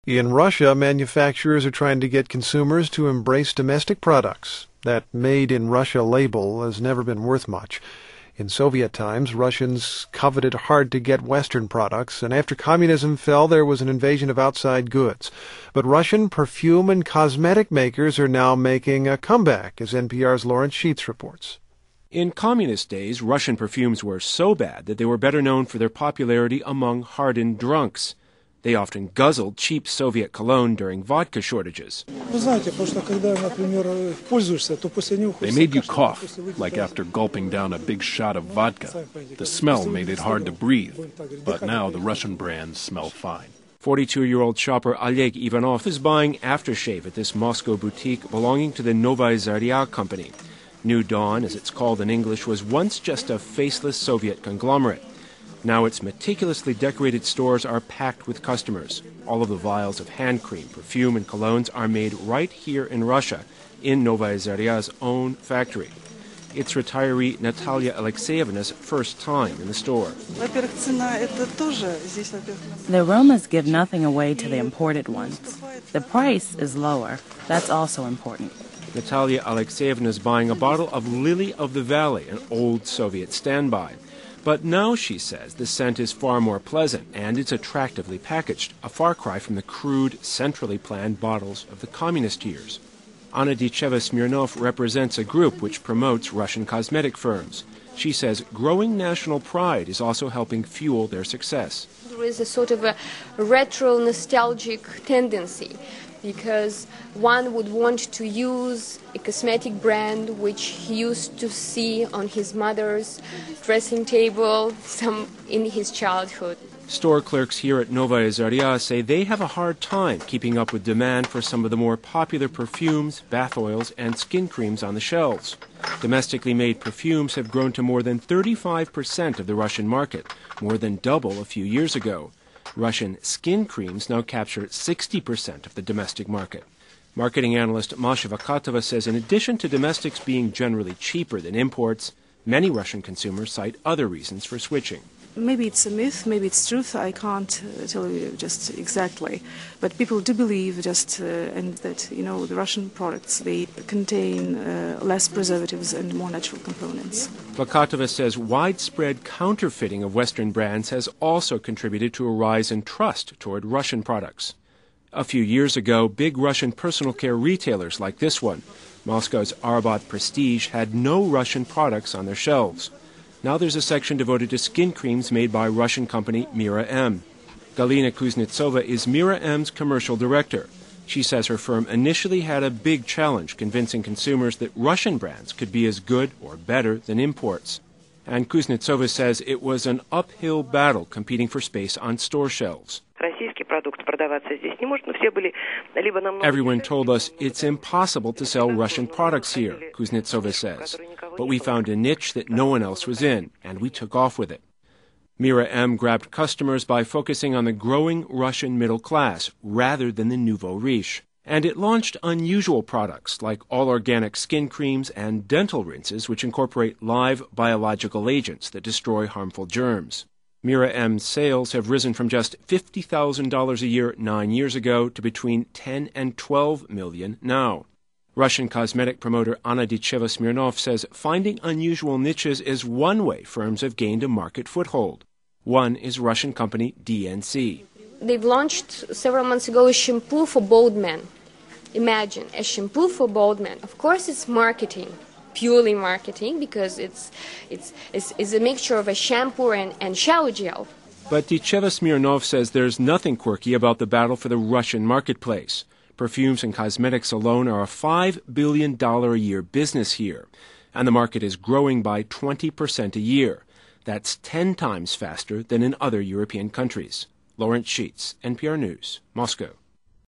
In Russia, manufacturers are trying to get consumers to embrace domestic products. That Made in Russia label has never been worth much. In Soviet times, Russians coveted hard to get Western products, and after communism fell, there was an invasion of outside goods. But Russian perfume and cosmetic makers are now making a comeback, as NPR's Lawrence Sheets reports. In communist days, Russian perfumes were so bad that they were better known for their popularity among hardened drunks. They often guzzled cheap Soviet cologne during vodka shortages. They made you cough, like after gulping down a big shot of vodka. The smell made it hard to breathe, but now the Russian brands smell fine. 42-year-old shopper Oleg Ivanov is buying aftershave at this Moscow boutique belonging to the Novaya Zarya company. New Dawn, as it's called in English, was once just a faceless Soviet conglomerate. Now its meticulously decorated stores are packed with customers. All of the vials of hand cream, perfume, and colognes are made right here in Russia, in Novaya Zarya's own factory. It's retiree Natalia Alexeyevna's first time in the store. The aromas give nothing away to the imported ones. The price is lower. That's also important. Natalia Alexeyevna is buying a bottle of Lily of the Valley, an old Soviet standby. But now, she says, the scent is far more pleasant, and it's attractively packaged, a far cry from the crude, centrally planned bottles of the communist years. Anna Dicheva Smirnov represents a group which promotes Russian cosmetic firms. She says growing national pride is also helping fuel their success. There is a sort of a retro nostalgic tendency, because one would want to use a cosmetic brand which he used to see on his mother's dressing table in his childhood. Store clerks here at Novaya Zarya say they have a hard time keeping up with demand for some of the more popular perfumes, bath oils, and skin creams on the shelves. Domestically made perfumes have grown to more than 35% of the Russian market, more than double a few years ago. Russian skin creams now capture 60% of the domestic market. Marketing analyst Masha Vakatova says in addition to domestics being generally cheaper than imports, many Russian consumers cite other reasons for switching. Maybe it's a myth, maybe it's truth, I can't tell you just exactly. But people do believe and that, the Russian products, they contain less preservatives and more natural components. Vakatova says widespread counterfeiting of Western brands has also contributed to a rise in trust toward Russian products. A few years ago, big Russian personal care retailers like this one, Moscow's Arbat Prestige, had no Russian products on their shelves. Now there's a section devoted to skin creams made by Russian company Mira M. Galina Kuznetsova is Mira M's commercial director. She says her firm initially had a big challenge convincing consumers that Russian brands could be as good or better than imports. And Kuznetsova says it was an uphill battle competing for space on store shelves. Everyone told us it's impossible to sell Russian products here, Kuznetsova says. But we found a niche that no one else was in, and we took off with it. Mira M grabbed customers by focusing on the growing Russian middle class rather than the nouveau riche. And it launched unusual products like all-organic skin creams and dental rinses which incorporate live biological agents that destroy harmful germs. Mira M's sales have risen from just $50,000 a year 9 years ago to between 10 and 12 million now. Russian cosmetic promoter Anna Dicheva Smirnov says finding unusual niches is one way firms have gained a market foothold. One is Russian company DNC. They've launched several months ago a shampoo for bald men. Imagine, a shampoo for bald men. Of course it's marketing, purely marketing, because it's a mixture of a shampoo and shower gel. But Dicheva Smirnov says there's nothing quirky about the battle for the Russian marketplace. Perfumes and cosmetics alone are a $5 billion a year business here, and the market is growing by 20% a year. That's 10 times faster than in other European countries. Lawrence Sheets, NPR News, Moscow.